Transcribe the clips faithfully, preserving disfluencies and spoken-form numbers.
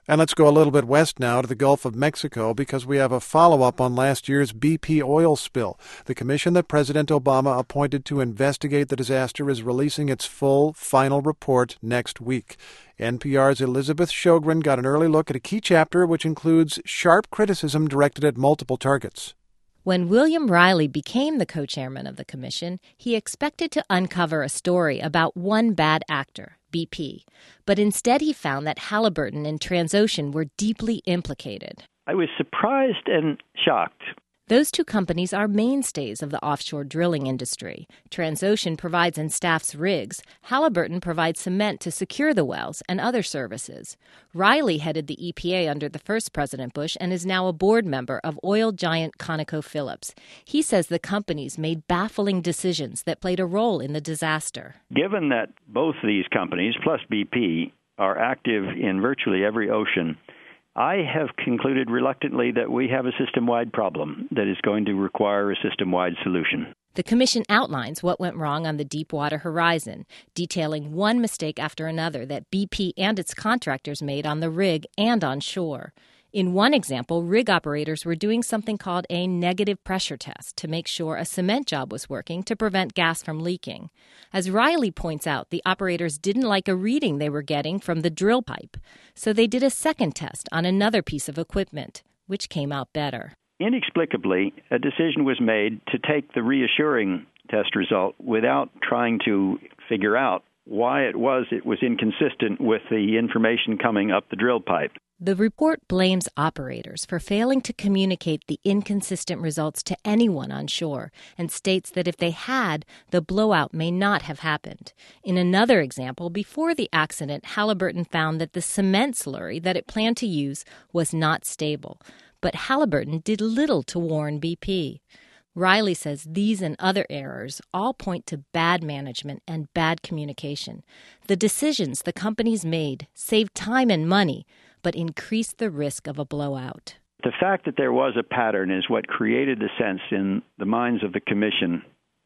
And let's go a little bit west now to the Gulf of Mexico because we have a follow-up on last year's B P oil spill. The commission that President Obama appointed to investigate the disaster is releasing its full, final report next week. N P R's Elizabeth Shogren got an early look at a key chapter which includes sharp criticism directed at multiple targets. When William Riley became the co-chairman of the commission, he expected to uncover a story about one bad actor, B P. But instead he found that Halliburton and Transocean were deeply implicated. I was surprised and shocked. Those two companies are mainstays of the offshore drilling industry. Transocean provides and staffs rigs. Halliburton provides cement to secure the wells and other services. Riley headed the E P A under the first President Bush and is now a board member of oil giant ConocoPhillips. He says the companies made baffling decisions that played a role in the disaster. Given that both these companies, plus B P, are active in virtually every ocean, I have concluded reluctantly that we have a system-wide problem that is going to require a system-wide solution. The commission outlines what went wrong on the Deepwater Horizon, detailing one mistake after another that B P and its contractors made on the rig and on shore. In one example, rig operators were doing something called a negative pressure test to make sure a cement job was working to prevent gas from leaking. As Riley points out, the operators didn't like a reading they were getting from the drill pipe, so they did a second test on another piece of equipment, which came out better. Inexplicably, a decision was made to take the reassuring test result without trying to figure out why it was it was inconsistent with the information coming up the drill pipe. The report blames operators for failing to communicate the inconsistent results to anyone on shore and states that if they had, the blowout may not have happened. In another example, before the accident, Halliburton found that the cement slurry that it planned to use was not stable. But Halliburton did little to warn B P. Riley says these and other errors all point to bad management and bad communication. The decisions the companies made saved time and money, but increased the risk of a blowout. The fact that there was a pattern is what created the sense in the minds of the commission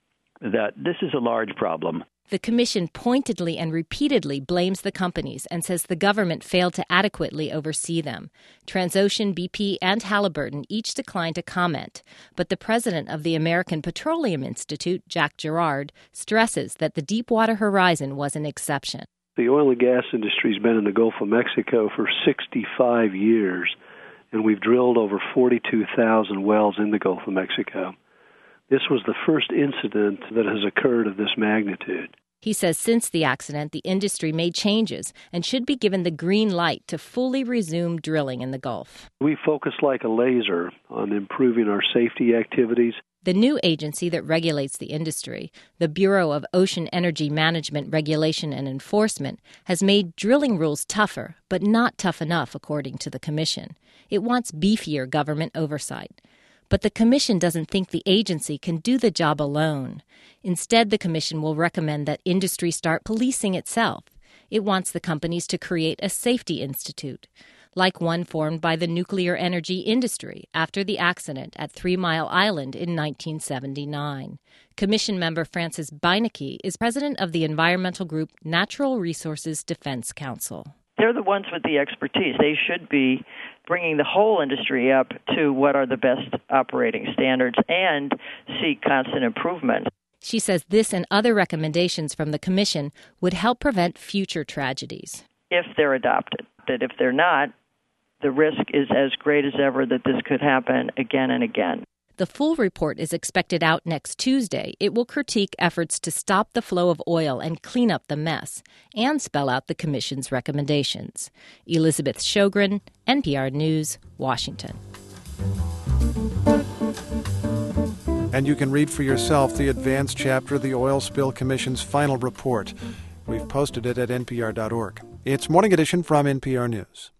that this is a large problem. The commission pointedly and repeatedly blames the companies and says the government failed to adequately oversee them. Transocean, B P, and Halliburton each declined to comment, but the president of the American Petroleum Institute, Jack Gerard, stresses that the Deepwater Horizon was an exception. The oil and gas industry has been in the Gulf of Mexico for sixty-five years, and we've drilled over forty-two thousand wells in the Gulf of Mexico. This was the first incident that has occurred of this magnitude. He says since the accident, the industry made changes and should be given the green light to fully resume drilling in the Gulf. We focus like a laser on improving our safety activities. The new agency that regulates the industry, the Bureau of Ocean Energy Management, Regulation and Enforcement, has made drilling rules tougher, but not tough enough, according to the commission. It wants beefier government oversight. But the commission doesn't think the agency can do the job alone. Instead, the commission will recommend that industry start policing itself. It wants the companies to create a safety institute, like one formed by the nuclear energy industry after the accident at Three Mile Island in nineteen seventy-nine. Commission member Francis Beinecke is president of the environmental group Natural Resources Defense Council. They're the ones with the expertise. They should be bringing the whole industry up to what are the best operating standards and seek constant improvement. She says this and other recommendations from the commission would help prevent future tragedies. If they're adopted, that if they're not, the risk is as great as ever that this could happen again and again. The full report is expected out next Tuesday. It will critique efforts to stop the flow of oil and clean up the mess, and spell out the commission's recommendations. Elizabeth Shogren, N P R News, Washington. And you can read for yourself the advanced chapter of the Oil Spill Commission's final report. We've posted it at N P R dot org. It's Morning Edition from N P R News.